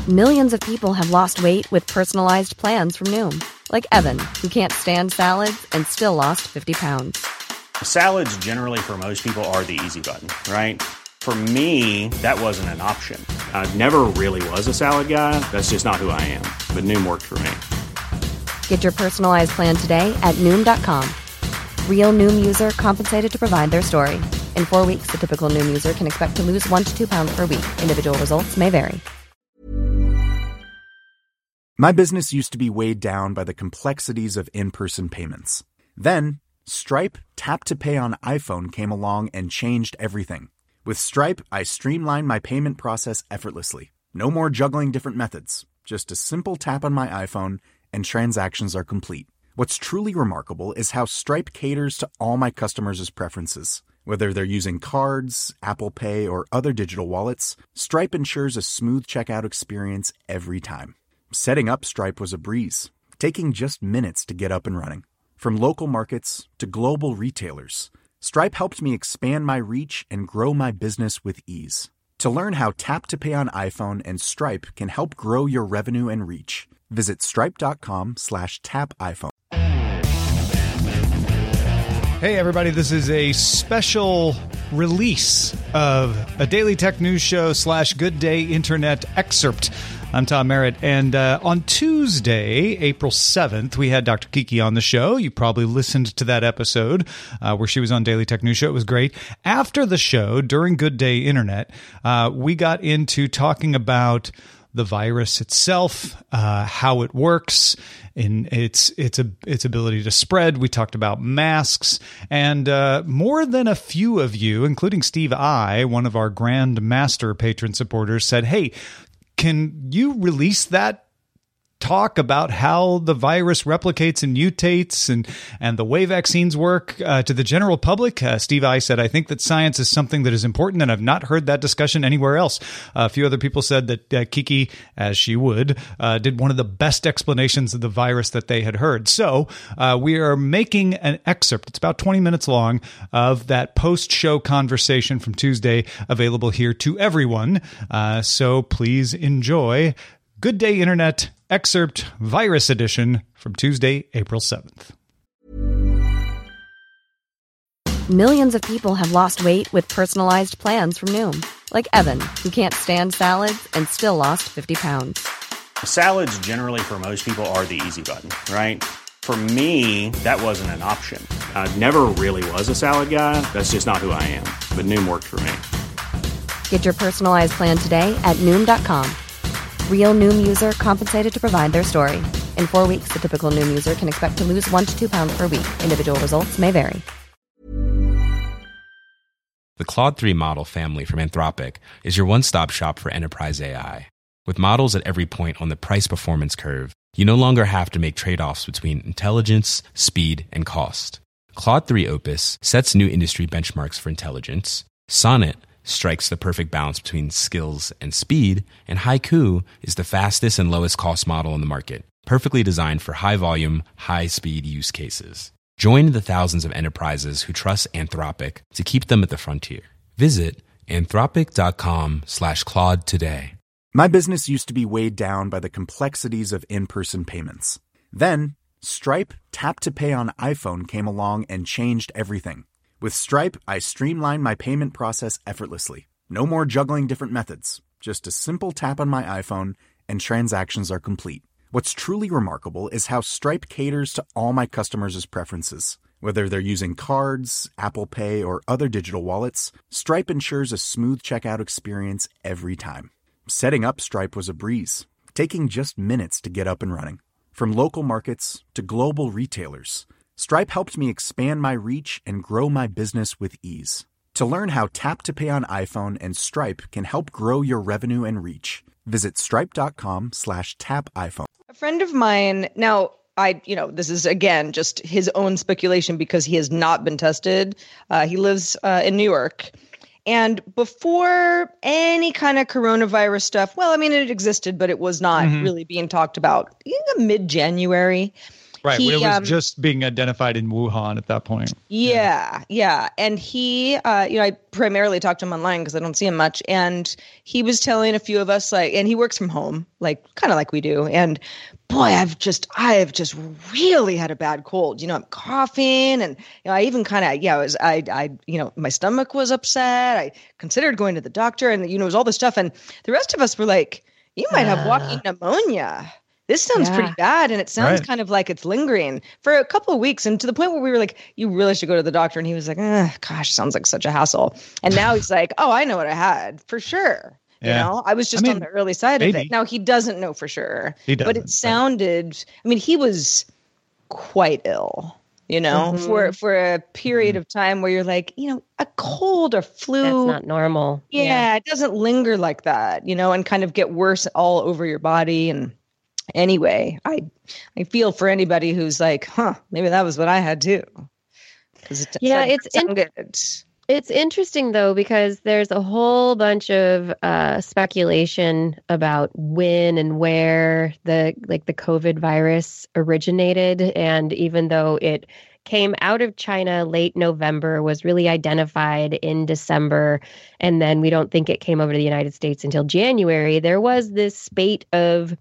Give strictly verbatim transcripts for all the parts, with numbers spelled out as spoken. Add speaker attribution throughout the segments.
Speaker 1: Millions of people have lost weight with personalized plans from Noom. Like Evan, who can't stand salads and still lost fifty pounds.
Speaker 2: Salads generally for most people are the easy button, right? For me, that wasn't an option. I never really was a salad guy. That's just not who I am. But Noom worked for me.
Speaker 1: Get your personalized plan today at Noom dot com. Real Noom user compensated to provide their story. In four weeks, the typical Noom user can expect to lose one to two pounds per week. Individual results may vary.
Speaker 3: My business used to be weighed down by the complexities of in-person payments. Then, Stripe Tap to Pay on iPhone came along and changed everything. With Stripe, I streamlined my payment process effortlessly. No more juggling different methods. Just a simple tap on my iPhone and transactions are complete. What's truly remarkable is how Stripe caters to all my customers' preferences. Whether they're using cards, Apple Pay, or other digital wallets, Stripe ensures a smooth checkout experience every time. Setting up Stripe was a breeze, taking just minutes to get up and running. From local markets to global retailers, Stripe helped me expand my reach and grow my business with ease. To learn how Tap to Pay on iPhone and Stripe can help grow your revenue and reach, visit stripe.com slash tap iPhone.
Speaker 4: Hey, everybody, this is a special release of a Daily Tech News Show slash Good Day Internet excerpt. I'm Tom Merritt, and uh, on Tuesday, April seventh, we had Doctor Kiki on the show. You probably listened to that episode uh, where she was on Daily Tech News Show. It was great. After the show, during Good Day Internet, uh, we got into talking about the virus itself, uh, how it works, in its its its ability to spread. We talked about masks, and uh, more than a few of you, including Steve I, one of our Grand Master patron supporters, said, "Hey, can you release that talk about how the virus replicates and mutates and, and the way vaccines work uh, to the general public?" Uh, Steve I said, "I think that science is something that is important, and I've not heard that discussion anywhere else." Uh, a few other people said that uh, Kiki, as she would, uh, did one of the best explanations of the virus that they had heard. So uh, we are making an excerpt. It's about twenty minutes long of that post-show conversation from Tuesday, available here to everyone. Uh, so please enjoy Good Day Internet excerpt virus edition from Tuesday, April seventh.
Speaker 1: Millions of people have lost weight with personalized plans from Noom. Like Evan, who can't stand salads and still lost fifty pounds.
Speaker 2: Salads generally for most people are the easy button, right? For me, that wasn't an option. I never really was a salad guy. That's just not who I am. But Noom worked for me.
Speaker 1: Get your personalized plan today at Noom dot com. Real Noom user compensated to provide their story. In four weeks, the typical Noom user can expect to lose one to two pounds per week. Individual results may vary.
Speaker 5: The Claude three model family from Anthropic is your one-stop shop for enterprise A I. With models at every point on the price-performance curve, you no longer have to make trade-offs between intelligence, speed, and cost. Claude three Opus sets new industry benchmarks for intelligence. Sonnet strikes the perfect balance between skills and speed, and Haiku is the fastest and lowest cost model in the market, perfectly designed for high-volume, high-speed use cases. Join the thousands of enterprises who trust Anthropic to keep them at the frontier. Visit anthropic.com slash Claude today.
Speaker 3: My business used to be weighed down by the complexities of in-person payments. Then, Stripe Tap to Pay on iPhone came along and changed everything. With Stripe, I streamlined my payment process effortlessly. No more juggling different methods. Just a simple tap on my iPhone and transactions are complete. What's truly remarkable is how Stripe caters to all my customers' preferences. Whether they're using cards, Apple Pay, or other digital wallets, Stripe ensures a smooth checkout experience every time. Setting up Stripe was a breeze, taking just minutes to get up and running. From local markets to global retailers, Stripe helped me expand my reach and grow my business with ease. To learn how Tap to Pay on iPhone and Stripe can help grow your revenue and reach, visit stripe.com slash tap iPhone.
Speaker 6: A friend of mine, now, I, you know, this is, again, just his own speculation because he has not been tested. Uh, he lives uh, in New York. And before any kind of coronavirus stuff, well, I mean, it existed, but it was not mm-hmm. really being talked about. In mid-January,
Speaker 4: Right.
Speaker 6: He,
Speaker 4: it was
Speaker 6: um,
Speaker 4: just being identified in Wuhan at that point.
Speaker 6: Yeah, yeah. And he, uh, you know, I primarily talk to him online because I don't see him much. And he was telling a few of us, like, and he works from home, like, kind of like we do. And boy, I've just, I have just really had a bad cold. You know, I'm coughing, and you know, I even kind of, yeah, I was, I, I, you know, my stomach was upset. I considered going to the doctor, and you know, it was all this stuff. And the rest of us were like, you might have walking pneumonia. This sounds
Speaker 7: Yeah.
Speaker 6: pretty bad, and it sounds
Speaker 4: Right.
Speaker 6: kind of like it's lingering for a couple of weeks, and to the point where we were like, you really should go to the doctor. And he was like, eh, gosh, sounds like such a hassle. And now he's like, oh, I know what I had for sure.
Speaker 4: Yeah.
Speaker 6: You know, I was just
Speaker 4: I mean,
Speaker 6: on the early side of
Speaker 4: maybe.
Speaker 6: it. Now he doesn't know for sure,
Speaker 4: He
Speaker 6: but
Speaker 4: doesn't,
Speaker 6: it
Speaker 4: right.
Speaker 6: sounded, I mean, he was quite ill, you know,
Speaker 7: Mhm.
Speaker 6: for, for a period
Speaker 4: Mm-hmm.
Speaker 6: of time where you're like, you know, a cold or flu.
Speaker 7: That's not normal.
Speaker 6: Yeah, it doesn't linger like that, you know, and kind of get worse all over your body. And anyway, I I feel for anybody who's like, huh, maybe that was what I had too. 'Cause it
Speaker 7: Yeah,
Speaker 6: doesn't
Speaker 7: it's
Speaker 6: sound good.
Speaker 7: It's interesting, though, because there's a whole bunch of uh, speculation about when and where the like the COVID virus originated. And even though it came out of China late November, was really identified in December, and then we don't think it came over to the United States until January, there was this spate of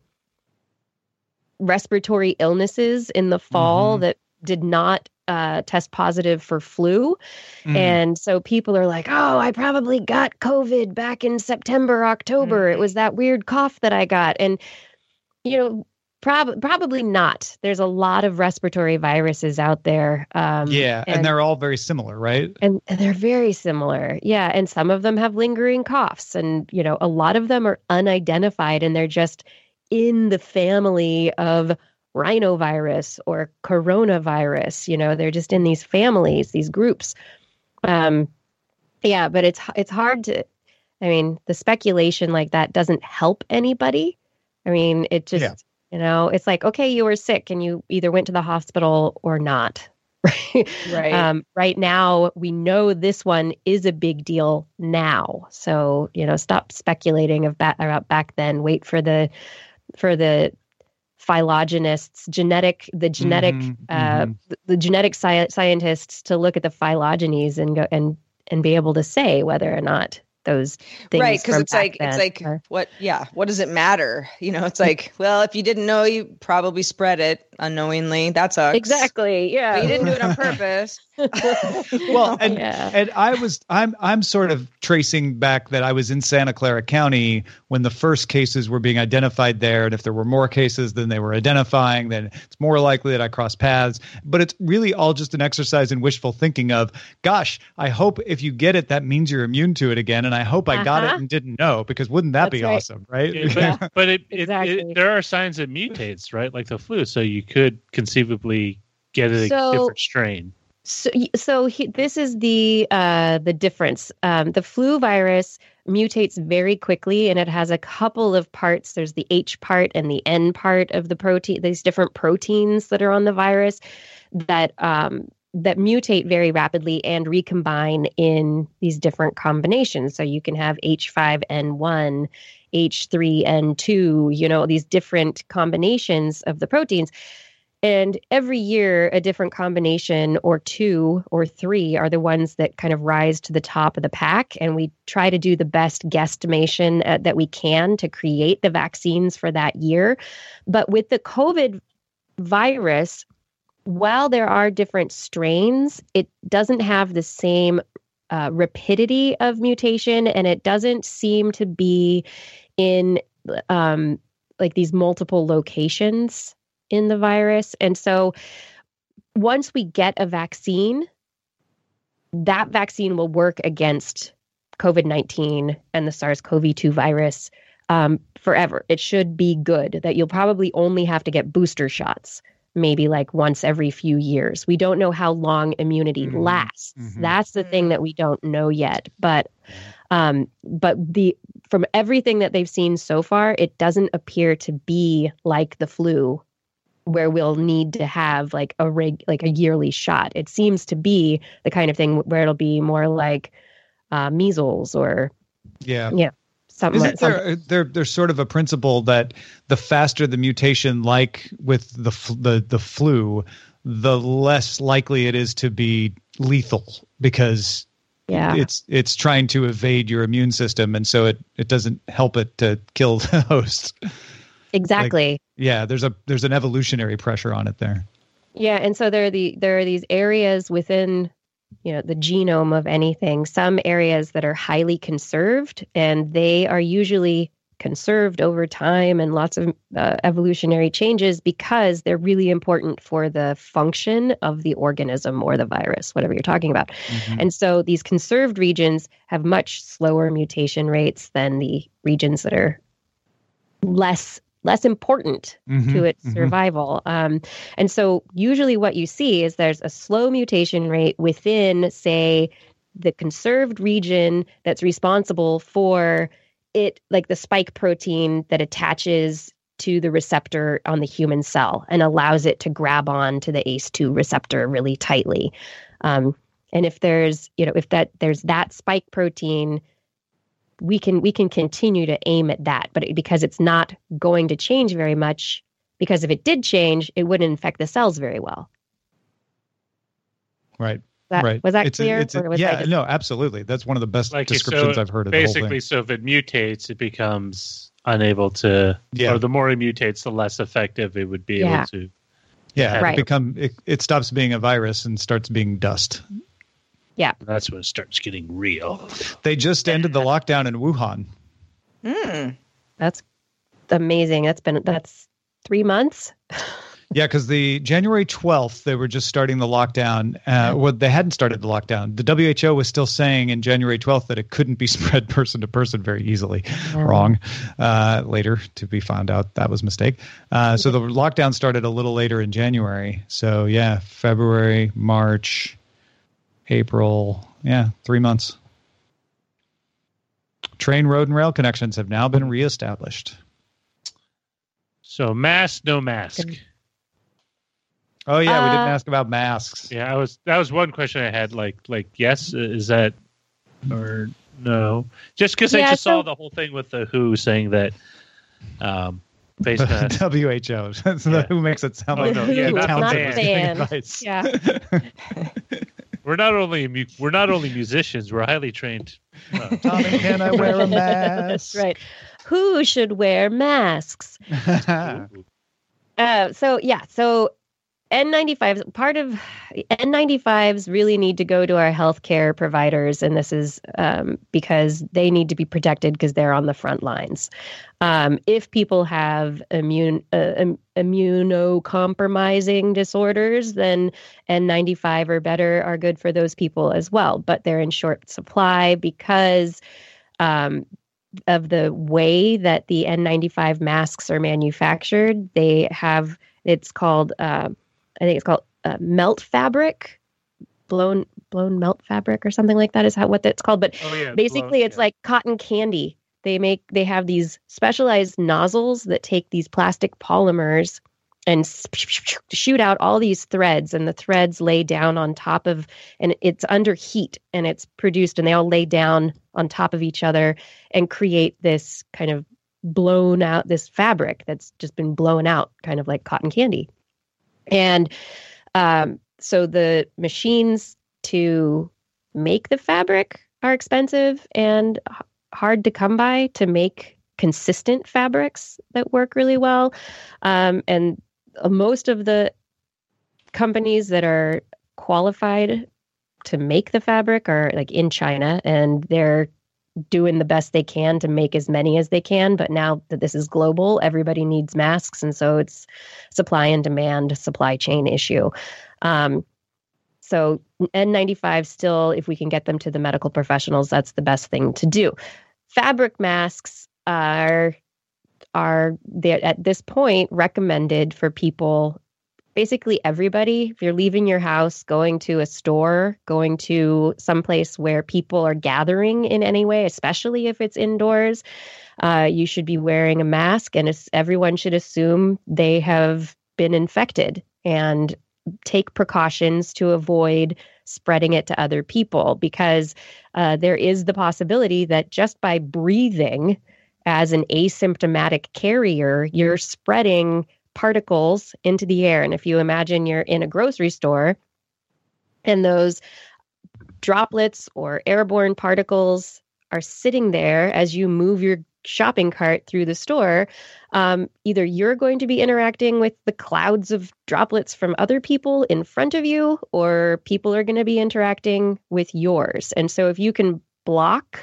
Speaker 7: respiratory illnesses in the fall
Speaker 4: Mhm.
Speaker 7: that did not uh, test positive for flu.
Speaker 4: Mm.
Speaker 7: And so people are like, oh, I probably got COVID back in September, October. It was that weird cough that I got. And, you know, prob- probably not. There's a lot of respiratory viruses out there. Um,
Speaker 4: yeah, and,
Speaker 7: and
Speaker 4: they're all very similar, right?
Speaker 7: and and they're very similar. Yeah. And some of them have lingering coughs. And, you know, a lot of them are unidentified, and they're just in the family of rhinovirus or coronavirus. You know, they're just in these families, these groups. Um, yeah, but it's it's hard to, I mean, the speculation like that doesn't help anybody. I mean, it just,
Speaker 4: Yeah.
Speaker 7: you know, it's like, okay, you were sick and you either went to the hospital or not. Right.
Speaker 6: Right.
Speaker 7: Um, right now, we know this one is a big deal now. So, you know, stop speculating of ba- about back then. Wait for the for the phylogenists, genetic, the genetic,
Speaker 4: Mhm,
Speaker 7: uh,
Speaker 4: mhm.
Speaker 7: the, the genetic sci- scientists to look at the phylogenies and go and and be able to say whether or not those things,
Speaker 6: Right, because
Speaker 7: from
Speaker 6: it's
Speaker 7: back
Speaker 6: like it's
Speaker 7: then
Speaker 6: like
Speaker 7: are-
Speaker 6: what yeah what does it matter, you know? It's like, well, if you didn't know, you probably spread it unknowingly. That sucks.
Speaker 7: exactly, yeah.
Speaker 6: But you didn't do it on purpose.
Speaker 4: Well, and
Speaker 7: Yeah.
Speaker 4: and I was I'm I'm sort of tracing back that I was in Santa Clara County when the first cases were being identified there, and if there were more cases than they were identifying, then it's more likely that I crossed paths. But it's really all just an exercise in wishful thinking of, gosh, I hope if you get it, that means you're immune to it again, and I hope I got it
Speaker 7: Uh-huh.
Speaker 4: and didn't know, because wouldn't that
Speaker 7: That's
Speaker 4: be
Speaker 7: right.
Speaker 4: awesome, right?
Speaker 8: Yeah, but but it, it,
Speaker 7: Exactly.
Speaker 8: it there are signs it mutates, right? Like the flu, so you could conceivably get a
Speaker 7: So-
Speaker 8: different strain.
Speaker 7: So, so he, this is the uh, the difference. Um, the flu virus mutates very quickly, and it has a couple of parts. There's the H part and the N part of the protein. These different proteins that are on the virus that um, that mutate very rapidly and recombine in these different combinations. So you can have H five N one, H three N two. You know, these different combinations of the proteins. And every year, a different combination or two or three are the ones that kind of rise to the top of the pack. And we try to do the best guesstimation uh, that we can to create the vaccines for that year. But with the COVID virus, while there are different strains, it doesn't have the same uh, rapidity of mutation, and it doesn't seem to be in um, like these multiple locations in the virus. And so once we get a vaccine, that vaccine will work against COVID nineteen and the SARS-C o V two virus um, forever. It should be good that you'll probably only have to get booster shots, maybe like once every few years. We don't know how long immunity
Speaker 4: Mhm.
Speaker 7: lasts.
Speaker 4: Mhm.
Speaker 7: That's the thing that we don't know yet. But um, but the from everything that they've seen so far, it doesn't appear to be like the flu, where we'll need to have like a reg, like a yearly shot. It seems to be the kind of thing where it'll be more like uh, measles or
Speaker 4: Yeah.
Speaker 7: yeah, something like
Speaker 4: Isn't there, there there's sort of a principle that the faster the mutation, like with the f- the the flu, the less likely it is to be lethal because
Speaker 7: Yeah.
Speaker 4: it's it's trying to evade your immune system, and so it, it doesn't help it to kill the host.
Speaker 7: Exactly.
Speaker 4: Like, yeah, there's a there's an evolutionary pressure on it there.
Speaker 7: Yeah, and so there are the there are these areas within, you know, the genome of anything, some areas that are highly conserved, and they are usually conserved over time and lots of uh, evolutionary changes because they're really important for the function of the organism or the virus, whatever you're talking about. Mm-hmm. And so these conserved regions have much slower mutation rates than the regions that are less less important
Speaker 4: mm-hmm,
Speaker 7: to its
Speaker 4: mm-hmm.
Speaker 7: survival. Um, and so usually what you see is there's a slow mutation rate within, say, the conserved region that's responsible for it, like the spike protein that attaches to the receptor on the human cell and allows it to grab on to the A C E two receptor really tightly. Um, and if there's, you know, if that there's that spike protein, we can we can continue to aim at that. But because it's not going to change very much, because if it did change, it wouldn't infect the cells very well.
Speaker 4: Right.
Speaker 7: That,
Speaker 4: right.
Speaker 7: Was that
Speaker 4: it's
Speaker 7: clear?
Speaker 4: A, it's a,
Speaker 7: was
Speaker 4: yeah,
Speaker 7: just...
Speaker 4: no, absolutely. That's one of the best
Speaker 8: like
Speaker 4: descriptions
Speaker 8: so
Speaker 4: I've heard of the whole thing.
Speaker 8: Basically, so if it mutates, it becomes unable to,
Speaker 4: yeah.
Speaker 8: or the more it mutates, the less effective it would be
Speaker 7: yeah.
Speaker 8: able to.
Speaker 4: Yeah,
Speaker 7: right.
Speaker 4: it become it, it stops being a virus and starts being dust.
Speaker 7: Yeah.
Speaker 8: That's when it starts getting real.
Speaker 4: They just ended the lockdown in Wuhan.
Speaker 6: Mm.
Speaker 7: That's amazing. That's been that's three months.
Speaker 4: Yeah, because the January twelfth, they were just starting the lockdown. Uh, well, they hadn't started the lockdown. The W H O was still saying in January twelfth that it couldn't be spread person to person very easily. Yeah. Wrong. Uh, later to be found out that was a mistake. Uh, so the lockdown started a little later in January. So yeah, February, March, April. Yeah, three months. Train, road, and rail connections have now been reestablished.
Speaker 8: So mask, no mask.
Speaker 4: Oh yeah,
Speaker 7: uh,
Speaker 4: we didn't ask about masks.
Speaker 8: Yeah, I was. That was one question I had. Like, like yes, is that or no? Just because
Speaker 7: yeah,
Speaker 8: I just
Speaker 7: so,
Speaker 8: saw the whole thing with the W H O saying that um, face masks.
Speaker 4: W H O. That's
Speaker 8: Yeah.
Speaker 4: Who makes it sound
Speaker 8: Oh,
Speaker 4: like
Speaker 8: no,
Speaker 4: a
Speaker 8: yeah, not
Speaker 4: talented
Speaker 8: the
Speaker 7: band.
Speaker 4: advice.
Speaker 7: Yeah.
Speaker 8: We're not only mu- we're not only musicians. We're highly trained. Uh,
Speaker 4: Tommy, can I wear a mask?
Speaker 7: That's right. Who should wear masks? uh, so yeah, so N ninety-fives, part of N ninety-fives really need to go to our healthcare providers, and this is um, because they need to be protected because they're on the front lines. Um, if people have immune uh, um, immunocompromising disorders, then N ninety-five or better are good for those people as well. But they're in short supply because um, of the way that the N ninety-five masks are manufactured. They have, it's called, uh, I think it's called uh, melt fabric, blown blown melt fabric or something like that is how what that's called. But
Speaker 8: oh, yeah,
Speaker 7: basically,
Speaker 8: blown,
Speaker 7: it's
Speaker 8: yeah.
Speaker 7: like cotton candy. They make they have these specialized nozzles that take these plastic polymers and shoot out all these threads, and the threads lay down on top of, and it's under heat, and it's produced, and they all lay down on top of each other and create this kind of blown out, this fabric that's just been blown out, kind of like cotton candy. And um, so the machines to make the fabric are expensive and h- hard to come by to make consistent fabrics that work really well. Um, and most of the companies that are qualified to make the fabric are like in China, and they're doing the best they can to make as many as they can. But now that this is global, everybody needs masks. And so it's supply and demand, supply chain issue. Um, so N ninety-five still, if we can get them to the medical professionals, that's the best thing to do. Fabric masks are, are they're at this point recommended for people, basically everybody. If you're leaving your house, going to a store, going to someplace where people are gathering in any way, especially if it's indoors, uh, you should be wearing a mask, and everyone should assume they have been infected and take precautions to avoid spreading it to other people, because uh, there is the possibility that just by breathing as an asymptomatic carrier, you're spreading particles into the air. And if you imagine you're in a grocery store and those droplets or airborne particles are sitting there as you move your shopping cart through the store, um, either you're going to be interacting with the clouds of droplets from other people in front of you, or people are going to be interacting with yours. And so if you can block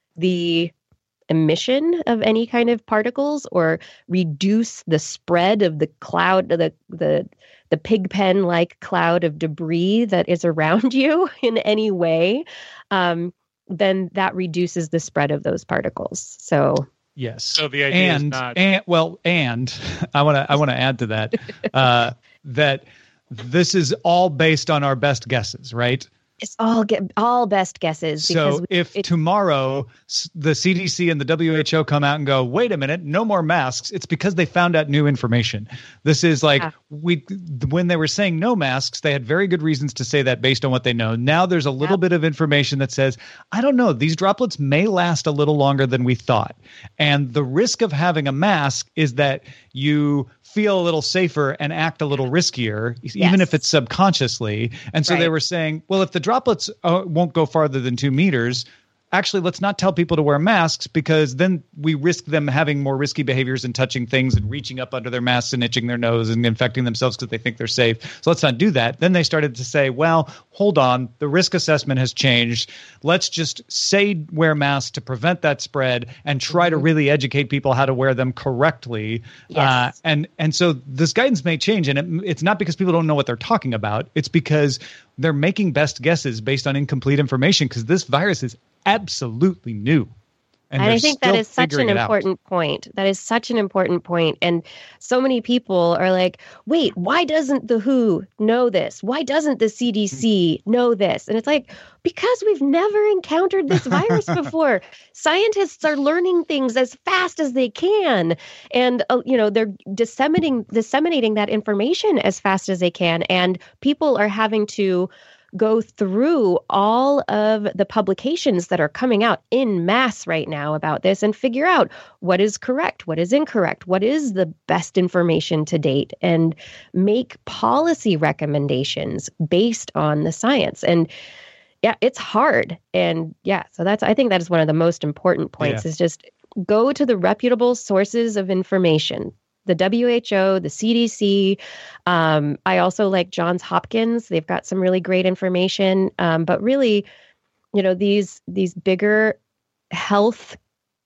Speaker 7: the emission of any kind of particles or reduce the spread of the cloud, the the the pig pen like cloud of debris that is around you in any way, um, then that reduces the spread of those particles. So
Speaker 4: yes.
Speaker 8: So the idea
Speaker 4: and,
Speaker 8: is not
Speaker 4: and well, and I want to I want to add to that uh, that this is all based on our best guesses, right?
Speaker 7: It's all get all best guesses.
Speaker 4: So
Speaker 7: we,
Speaker 4: if
Speaker 7: it,
Speaker 4: tomorrow the C D C and the W H O come out and go, wait a minute, no more masks, it's because they found out new information. This is like, yeah. we when they were saying no masks, they had very good reasons to say that based on what they know. Now there's a little yeah. bit of information that says, I don't know, these droplets may last a little longer than we thought. And the risk of having a mask is that you feel a little safer and act a little riskier, yes. even if it's subconsciously. And so right. they were saying, well, if the droplets uh, won't go farther than two meters, actually, let's not tell people to wear masks, because then we risk them having more risky behaviors and touching things and reaching up under their masks and itching their nose and infecting themselves because they think they're safe. So let's not do that. Then they started to say, well, hold on, the risk assessment has changed. Let's just say wear masks to prevent that spread and try to really educate people how to wear them correctly.
Speaker 7: Yes.
Speaker 4: Uh, and and so this guidance may change, and it, it's not because people don't know what they're talking about. It's because they're making best guesses based on incomplete information, because this virus is absolutely new.
Speaker 7: And, and I think that is such an important point. That is such an important point. And so many people are like, wait, why doesn't the W H O know this? Why doesn't the C D C know this? And it's like, because we've never encountered this virus before. Scientists are learning things as fast as they can. And, uh, you know, they're disseminating, disseminating that information as fast as they can. And people are having to go through all of the publications that are coming out in mass right now about this and figure out what is correct, what is incorrect, what is the best information to date, and make policy recommendations based on the science. And yeah, it's hard. And yeah, so that's, I think that is one of the most important points, yeah. is just go to the reputable sources of information. The W H O, the C D C. Um, I also like Johns Hopkins. They've got some really great information. Um, but really, you know, these these bigger health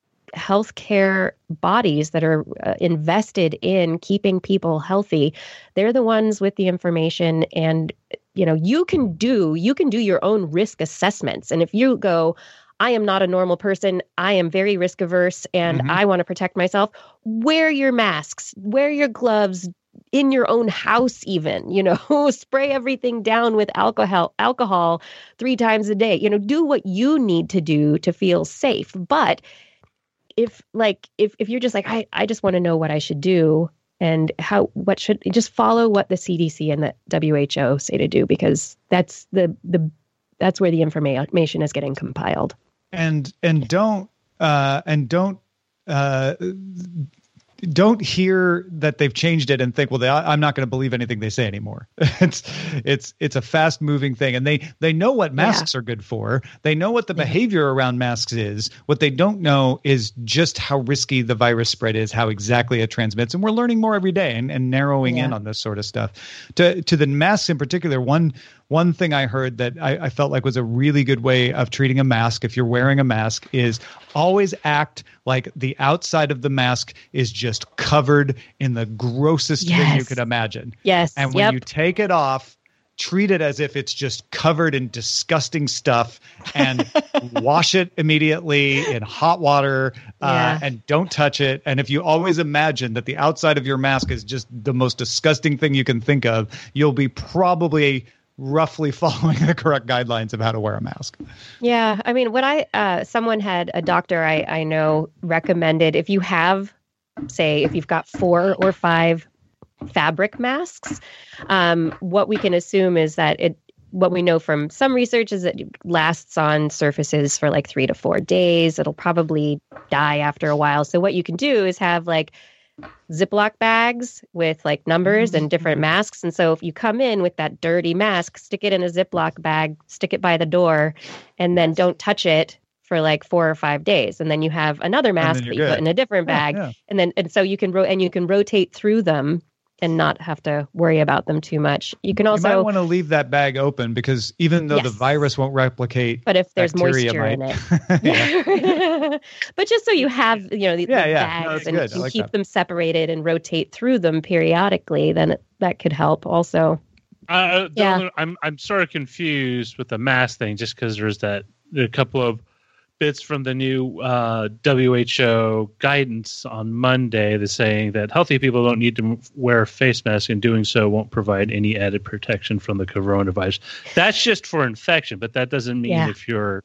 Speaker 7: healthcare bodies that are uh, invested in keeping people healthy, they're the ones with the information. And, you know, you can do you can do your own risk assessments. And if you go, I am not a normal person, I am very risk averse, and mm-hmm. I want to protect myself, wear your masks, wear your gloves in your own house even, you know, spray everything down with alcohol, alcohol three times a day, you know, do what you need to do to feel safe. But if like, if, if you're just like, I, I just want to know what I should do and how, what should, just follow what the C D C and the W H O say to do, because that's the, the, that's where the information is getting compiled.
Speaker 4: And and don't uh, and don't uh, don't hear that they've changed it and think, well, they, I'm not going to believe anything they say anymore. it's it's it's a fast moving thing, and they they know what masks yeah. are good for. They know what the yeah. behavior around masks is. What they don't know is just how risky the virus spread is, how exactly it transmits, and we're learning more every day and, and narrowing yeah. in on this sort of stuff. To to the masks in particular, one. One thing I heard that I, I felt like was a really good way of treating a mask, if you're wearing a mask, is always act like the outside of the mask is just covered in the grossest yes. thing you could imagine.
Speaker 7: Yes.
Speaker 4: And when
Speaker 7: yep.
Speaker 4: you take it off, treat it as if it's just covered in disgusting stuff, and wash it immediately in hot water uh, yeah. and don't touch it. And if you always imagine that the outside of your mask is just the most disgusting thing you can think of, you'll be probably roughly following the correct guidelines of how to wear a mask.
Speaker 7: Yeah. I mean, what I, uh, someone had, a doctor I, I know recommended, if you have, say, if you've got four or five fabric masks, um, what we can assume is that it, what we know from some research is that it lasts on surfaces for like three to four days. It'll probably die after a while. So what you can do is have like Ziploc bags with like numbers and different masks. And so if you come in with that dirty mask, stick it in a Ziploc bag, stick it by the door, and then don't touch it for like four or five days. And then you have another mask that you good. put in a different bag. Yeah, yeah. And then, and so you can, ro- and you can rotate through them and not have to worry about them too much. You can also...
Speaker 4: You might want to leave that bag open because even though yes. the virus won't replicate,
Speaker 7: but if there's moisture
Speaker 4: might...
Speaker 7: in it. But just so you have, you know, the,
Speaker 4: yeah,
Speaker 7: the
Speaker 4: yeah.
Speaker 7: bags
Speaker 4: no,
Speaker 7: and
Speaker 4: good.
Speaker 7: you
Speaker 4: like
Speaker 7: keep
Speaker 4: that.
Speaker 7: them separated and rotate through them periodically, then it, that could help also.
Speaker 8: Uh,
Speaker 7: yeah.
Speaker 8: only, I'm I'm sort of confused with the mask thing just because there's that a couple of bits from the new uh, W H O guidance on Monday that's saying that healthy people don't need to wear a face mask, and doing so won't provide any added protection from the coronavirus. That's just for infection, but that doesn't mean
Speaker 7: yeah.
Speaker 8: if you're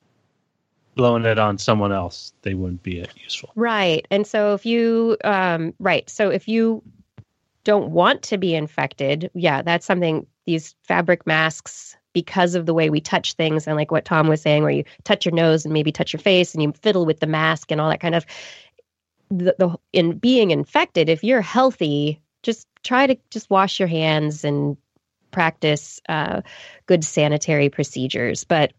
Speaker 8: blowing it on someone else, they wouldn't be useful.
Speaker 7: Right. And so if you, um, right. So if you don't want to be infected, yeah, that's something, these fabric masks, because of the way we touch things and like what Tom was saying, where you touch your nose and maybe touch your face and you fiddle with the mask and all that kind of, the, the in being infected, if you're healthy, just try to just wash your hands and practice uh, good sanitary procedures. But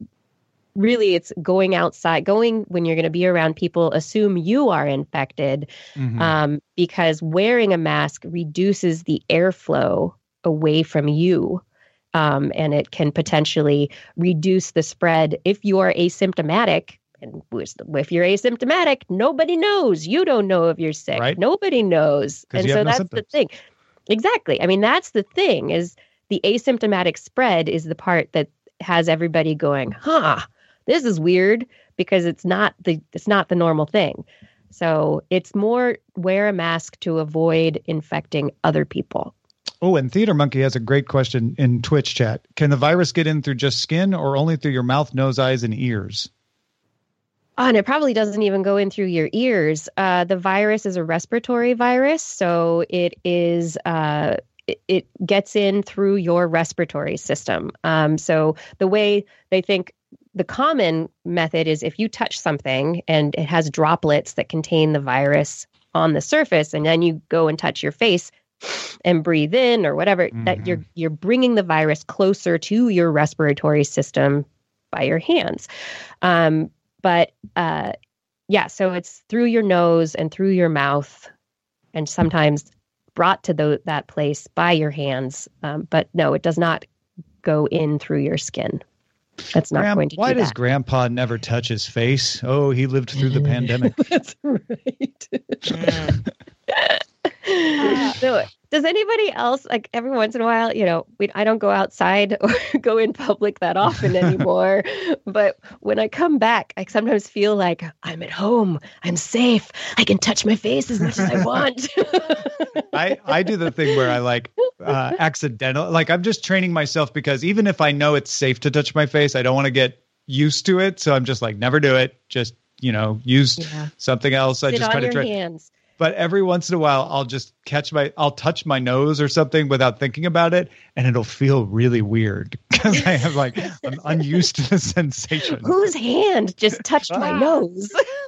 Speaker 7: really, it's going outside, going when you're going to be around people, assume you are infected, mm-hmm. um, because wearing a mask reduces the airflow away from you. Um, and it can potentially reduce the spread if you are asymptomatic. And if you're asymptomatic, nobody knows. You don't know if you're sick.
Speaker 4: Right.
Speaker 7: Nobody knows. And so no that's symptoms. The thing. Exactly. I mean, that's the thing is the asymptomatic spread is the part that has everybody going, huh, this is weird because it's not the it's not the normal thing. So it's more wear a mask to avoid infecting other people.
Speaker 4: Oh, and Theater Monkey has a great question in Twitch chat. Can the virus get in through just skin or only through your mouth, nose, eyes, and ears?
Speaker 7: Oh, and it probably doesn't even go in through your ears. Uh, the virus is a respiratory virus, so it is uh, it, it gets in through your respiratory system. Um, so the way they think the common method is if you touch something and it has droplets that contain the virus on the surface, and then you go and touch your face and breathe in or whatever, mm-hmm. that you're you're bringing the virus closer to your respiratory system by your hands. Um, but uh, yeah, so it's through your nose and through your mouth, and sometimes brought to the, that place by your hands. Um, but no, it does not go in through your skin. That's not
Speaker 4: Graham,
Speaker 7: going to do
Speaker 4: why
Speaker 7: that.
Speaker 4: does Grandpa never touch his face? Oh, he lived through the pandemic.
Speaker 7: That's right. uh, so, does anybody else, like every once in a while, you know, we, I don't go outside or go in public that often anymore. But when I come back, I sometimes feel like I'm at home. I'm safe. I can touch my face as much as I want.
Speaker 4: I, I do the thing where I like uh, accidental, like I'm just training myself because even if I know it's safe to touch my face, I don't want to get used to it. So I'm just like, never do it. Just, you know, use yeah. something else.
Speaker 7: Sit
Speaker 4: I just
Speaker 7: on
Speaker 4: kind
Speaker 7: your
Speaker 4: of try.
Speaker 7: hands.
Speaker 4: But every once in a while, I'll just catch my, I'll touch my nose or something without thinking about it. And it'll feel really weird because I have like, I'm unused to the sensation.
Speaker 7: Whose hand just touched my nose?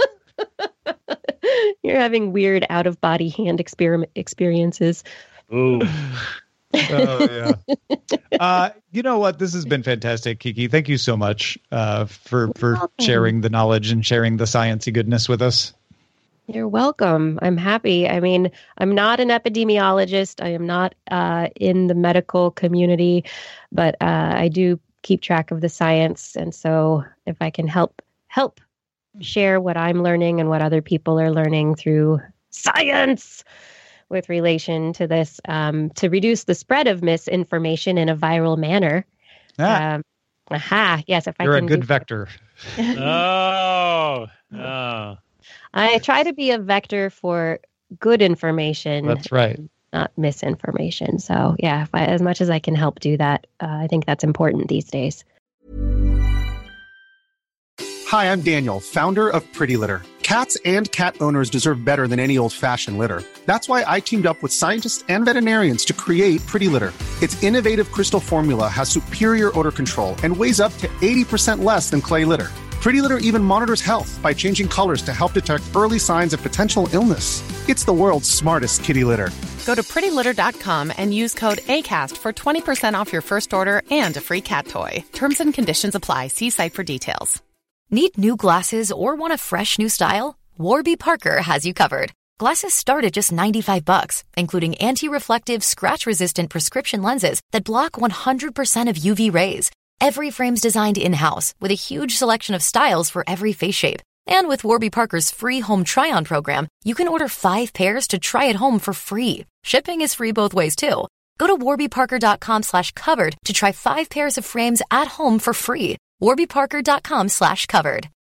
Speaker 7: You're having weird out of body hand experiment experiences.
Speaker 8: Ooh.
Speaker 4: Oh, yeah. Uh, you know what? This has been fantastic, Kiki. Thank you so much uh, for, for sharing the knowledge and sharing the sciencey goodness with us.
Speaker 7: You're welcome. I'm happy. I mean, I'm not an epidemiologist. I am not uh, in the medical community, but uh, I do keep track of the science. And so if I can help help share what I'm learning and what other people are learning through science with relation to this, um, to reduce the spread of misinformation in a viral manner.
Speaker 4: Ah.
Speaker 7: Um, aha. Yes. If
Speaker 4: You're
Speaker 7: I can
Speaker 4: a good
Speaker 7: do-
Speaker 4: vector.
Speaker 8: oh, oh.
Speaker 7: I try to be a vector for good information.
Speaker 4: That's right.
Speaker 7: Not misinformation. So yeah, if I, as much as I can help do that, uh, I think that's important these days.
Speaker 9: Hi, I'm Daniel, founder of Pretty Litter. Cats and cat owners deserve better than any old-fashioned litter. That's why I teamed up with scientists and veterinarians to create Pretty Litter. Its innovative crystal formula has superior odor control and weighs up to eighty percent less than clay litter. Pretty Litter even monitors health by changing colors to help detect early signs of potential illness. It's the world's smartest kitty litter.
Speaker 10: Go to pretty litter dot com and use code ACAST for twenty percent off your first order and a free cat toy. Terms and conditions apply. See site for details.
Speaker 11: Need new glasses or want a fresh new style? Warby Parker has you covered. Glasses start at just ninety-five bucks, including anti-reflective, scratch-resistant prescription lenses that block one hundred percent of U V rays. Every frame's designed in-house with a huge selection of styles for every face shape. And with Warby Parker's free home try-on program, you can order five pairs to try at home for free. Shipping is free both ways, too. Go to warby parker dot com slash covered to try five pairs of frames at home for free. warby parker dot com slash covered.